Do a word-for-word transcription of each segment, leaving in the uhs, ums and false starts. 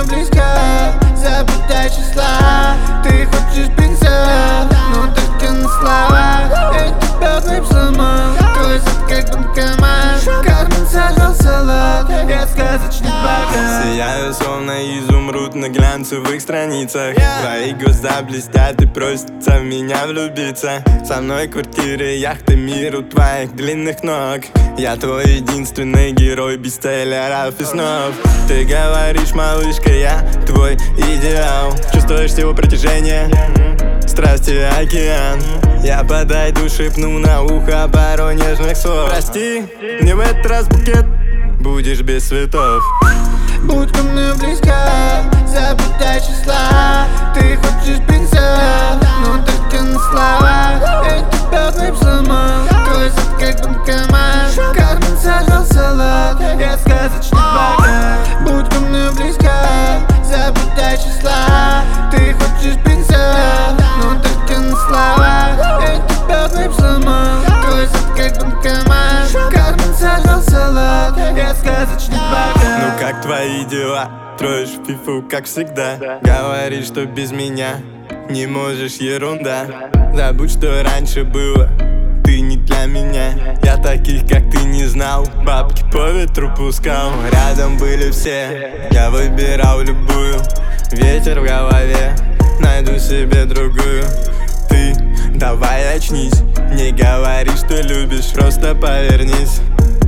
близко, забытай числа. Ты хочешь принца, но только на словах. Я тебя вейп сломал, твой зад как банкомат. Карман сажал салат, я сказочный богат. Сияю словно изумруд на глянцевых страницах. Твои глаза блестят и просятся в меня влюбиться. Со мной квартиры, яхты, мир у твоих длинных ног. Я твой единственный герой, бестселлеров и снов. Ты говоришь, малышка, я твой идеал. Чувствуешь его притяжение? Страсти океан. Я подойду, шепну на ухо пару нежных слов. Прости, не в этот раз букет, будешь без цветов. Будь ко мне близко, забытай числа. Ты хочешь принца, но только на словах. Я тебя вейп сломал, твой зад как банкомат. Карман сажал салат, я сказочный богат. Будь ко мне близко, забытай числа. Ты хочешь принца, но только на словах. Я тебя вейп сломал, твой зад как банкомат. Карман сажал салат, я сказочный богат. Ну как твои дела? Строишь фифу, как всегда. Говоришь, что без меня не можешь, ерунда. Забудь, что раньше было, ты не для меня. Я таких, как ты, не знал, бабки по ветру пускал. Рядом были все, я выбирал любую. Ветер в голове, найду себе другую. Ты давай очнись, не говори, что любишь, просто повернись.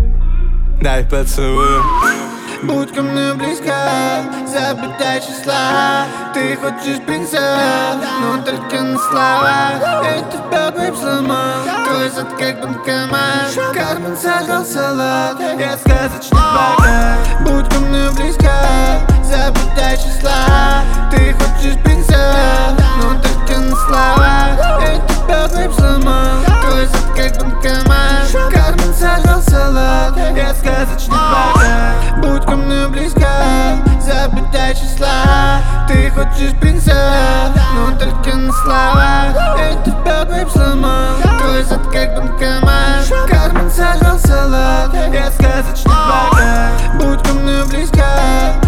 Дай поцелую. Будь ко мне близко, забытай числа. Ты хочешь принца, но только на словах. Я тебя вейп сломал, твой зад как банкомат. Карман сажал салат, я сказочный богат. Будь ко мне близко, забытай числа. Ты хочешь принца, но только на словах. Я тебя вейп сломал, твой зад как банкомат. Карман сажал салат, я сказочный богат. Будь ко мне близко, забытай числа. Ты хочешь принца, но только на словах. Я тебя вейп сломал, твой зад как банкомат. Карман сажал салат, я сказочный богат. Будь ко мне близко,